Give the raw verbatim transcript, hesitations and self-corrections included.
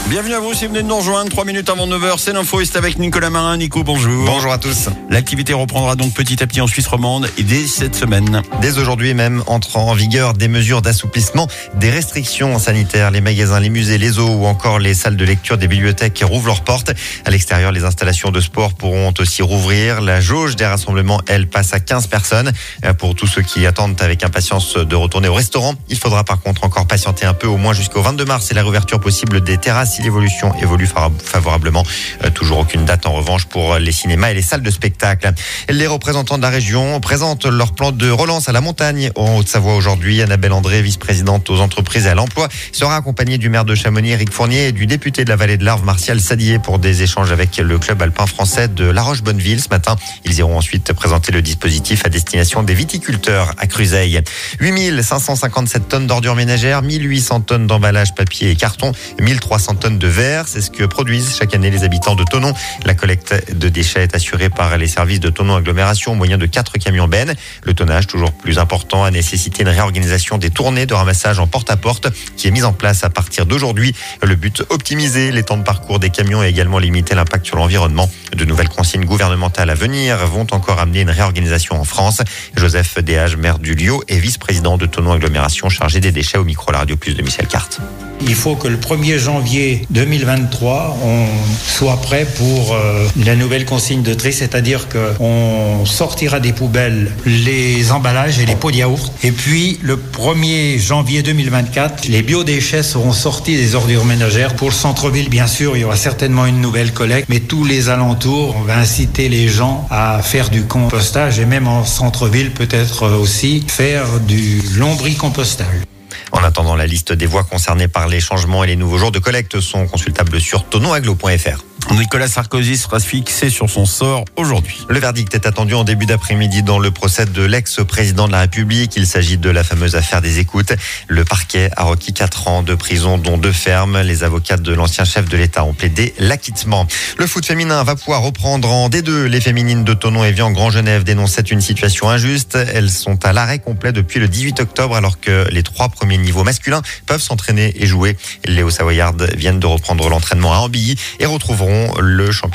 Bienvenue à vous si vous venez de nous rejoindre. trois minutes avant neuf heures, c'est l'info et c'est avec Nicolas Marin. Nico, bonjour. Bonjour à tous. L'activité reprendra donc petit à petit en Suisse romande et dès cette semaine. Dès aujourd'hui même entrent en vigueur des mesures d'assouplissement des restrictions sanitaires. Les magasins, les musées, les zoos ou encore les salles de lecture des bibliothèques rouvrent leurs portes. À l'extérieur, les installations de sport pourront aussi rouvrir. La jauge des rassemblements, elle, passe à quinze personnes. Pour tous ceux qui attendent avec impatience de retourner au restaurant, il faudra par contre encore patienter un peu, au moins jusqu'au vingt-deux mars. Et la réouverture possible des terrasses si l'évolution évolue favorablement. Euh, toujours aucune date en revanche pour les cinémas et les salles de spectacle. Les représentants de la région présentent leur plan de relance à la montagne en Haute-Savoie aujourd'hui. Annabelle André, vice-présidente aux entreprises et à l'emploi, sera accompagnée du maire de Chamonix, Éric Fournier, et du député de la vallée de l'Arve, Martial Sadier, pour des échanges avec le club alpin français de La Roche-Bonneville. Ce matin, ils iront ensuite présenter le dispositif à destination des viticulteurs à Cruzeil. huit mille cinq cent cinquante-sept tonnes d'ordures ménagères, mille huit cents tonnes d'emballage papier et carton, mille trois cents tonnes de verre. C'est ce que produisent chaque année les habitants de Thonon. La collecte de déchets est assurée par les services de Thonon Agglomération au moyen de quatre camions bennes. Le tonnage, toujours plus important, a nécessité une réorganisation des tournées de ramassage en porte-à-porte qui est mise en place à partir d'aujourd'hui. Le but, optimiser les temps de parcours des camions et également limiter l'impact sur l'environnement. De nouvelles consignes gouvernementales à venir vont encore amener une réorganisation en France. Joseph Déage, maire du Liot et vice-président de Thonon Agglomération chargé des déchets, au micro La Radio Plus de Michel Carte. Il faut que le premier janvier deux mille vingt-trois, on soit prêt pour euh, la nouvelle consigne de tri, c'est-à-dire qu'on sortira des poubelles les emballages et les pots de yaourt. Et puis, le premier janvier deux mille vingt-quatre, les biodéchets seront sortis des ordures ménagères. Pour le centre-ville, bien sûr, il y aura certainement une nouvelle collecte, mais tous les alentours, on va inciter les gens à faire du compostage et même en centre-ville, peut-être aussi faire du lombricompostage. En attendant, la liste des voies concernées par les changements et les nouveaux jours de collecte sont consultables sur thononagglo point f r. Nicolas Sarkozy sera fixé sur son sort aujourd'hui. Le verdict est attendu en début d'après-midi dans le procès de l'ex-président de la République. Il s'agit de la fameuse affaire des écoutes. Le parquet a requis quatre ans de prison, dont deux fermes. Les avocats de l'ancien chef de l'État ont plaidé l'acquittement. Le foot féminin va pouvoir reprendre en D deux. Les féminines de Thonon et Vian Grand Genève dénonçaient une situation injuste. Elles sont à l'arrêt complet depuis le dix-huit octobre, alors que les trois premiers niveaux masculins peuvent s'entraîner et jouer. Les Hauts-Savoyardes viennent de reprendre l'entraînement à Ambilly et retrouveront le champion